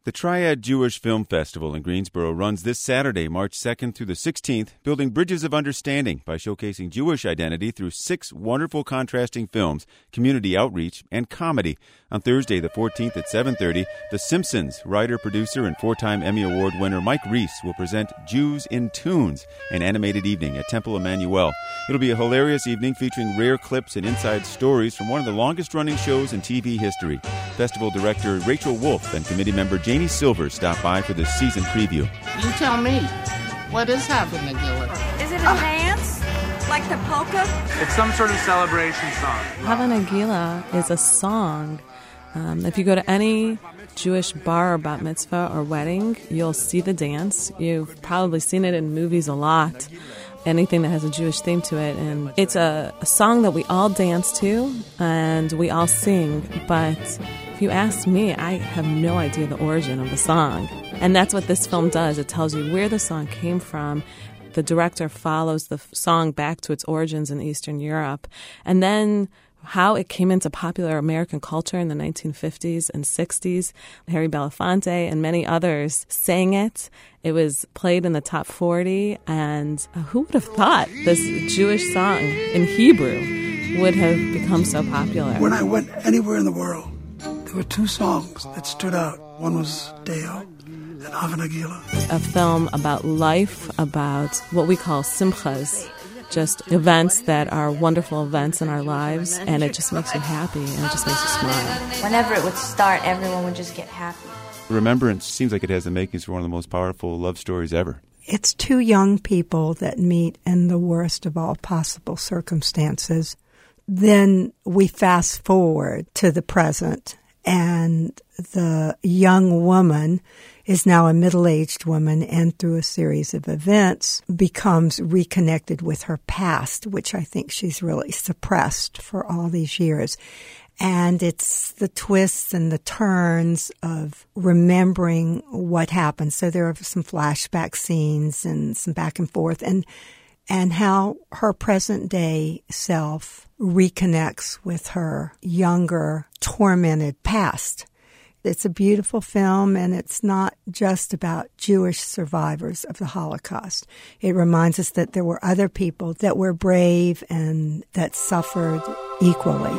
The Triad Jewish Film Festival in Greensboro runs this Saturday, March 2nd through the 16th, building bridges of understanding by showcasing Jewish identity through 6 wonderful contrasting films, community outreach, and comedy. On Thursday, the 14th at 7:30, The Simpsons writer, producer, and 4-time Emmy Award winner Mike Reiss will present Jews in Tunes, an animated evening at Temple Emmanuel. It'll be a hilarious evening featuring rare clips and inside stories from one of the longest-running shows in TV history. Festival director Rachel Wolf and committee member Janie Silver stop by for the season preview. You tell me, what is Hava Nagila? Is it a dance? Like the polka? It's some sort of celebration song. Hava Nagila is a song. If you go to any Jewish bar or bat mitzvah or wedding, you'll see the dance. You've probably seen it in movies a lot. Anything that has a Jewish theme to it. And it's a song that we all dance to and we all sing. But if you ask me, I have no idea the origin of the song. And that's what this film does. It tells you where the song came from. The director follows the song back to its origins in Eastern Europe. And then how it came into popular American culture in the 1950s and 60s. Harry Belafonte and many others sang it. It was played in the top 40, and who would have thought this Jewish song in Hebrew would have become so popular? When I went anywhere in the world, there were 2 songs that stood out. One was Deo and Hava Nagila. A film about life, about what we call simchas, just events that are wonderful events in our lives, and it just makes you happy, and it just makes you smile. Whenever it would start, everyone would just get happy. Remembrance seems like it has the makings for one of the most powerful love stories ever. It's 2 young people that meet in the worst of all possible circumstances. Then we fast forward to the present, and the young woman is now a middle-aged woman, and through a series of events becomes reconnected with her past, which I think she's really suppressed for all these years. And it's the twists and the turns of remembering what happened. So there are some flashback scenes and some back and forth, and how her present-day self reconnects with her younger, tormented past. It's a beautiful film, and it's not just about Jewish survivors of the Holocaust. It reminds us that there were other people that were brave and that suffered equally.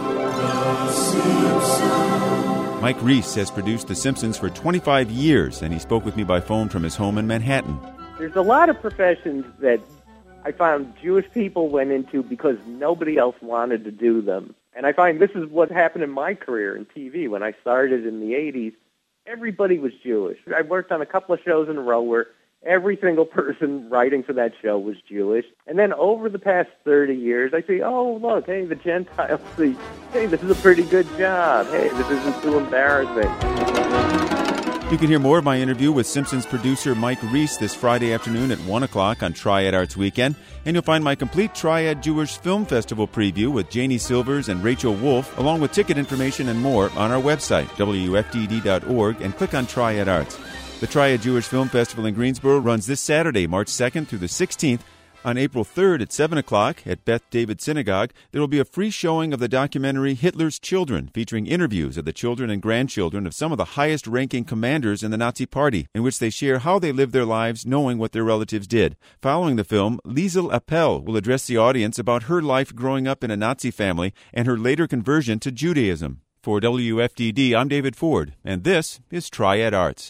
Mike Reiss has produced The Simpsons for 25 years, and he spoke with me by phone from his home in Manhattan. There's a lot of professions that I found Jewish people went into because nobody else wanted to do them. And I find this is what happened in my career in TV. When I started in the 80s, everybody was Jewish. I worked on a couple of shows in a row where every single person writing for that show was Jewish. And then over the past 30 years, I see, oh, look, hey, the Gentiles see, hey, this is a pretty good job. Hey, this isn't too embarrassing. You can hear more of my interview with Simpsons producer Mike Reiss this Friday afternoon at 1 o'clock on Triad Arts Weekend. And you'll find my complete Triad Jewish Film Festival preview with Janie Silvers and Rachel Wolf, along with ticket information and more on our website, WFDD.org, and click on Triad Arts. The Triad Jewish Film Festival in Greensboro runs this Saturday, March 2nd through the 16th. On April 3rd at 7 o'clock at Beth David Synagogue, there will be a free showing of the documentary Hitler's Children, featuring interviews of the children and grandchildren of some of the highest-ranking commanders in the Nazi Party, in which they share how they lived their lives knowing what their relatives did. Following the film, Liesel Appel will address the audience about her life growing up in a Nazi family and her later conversion to Judaism. For WFDD, I'm David Ford, and this is Triad Arts.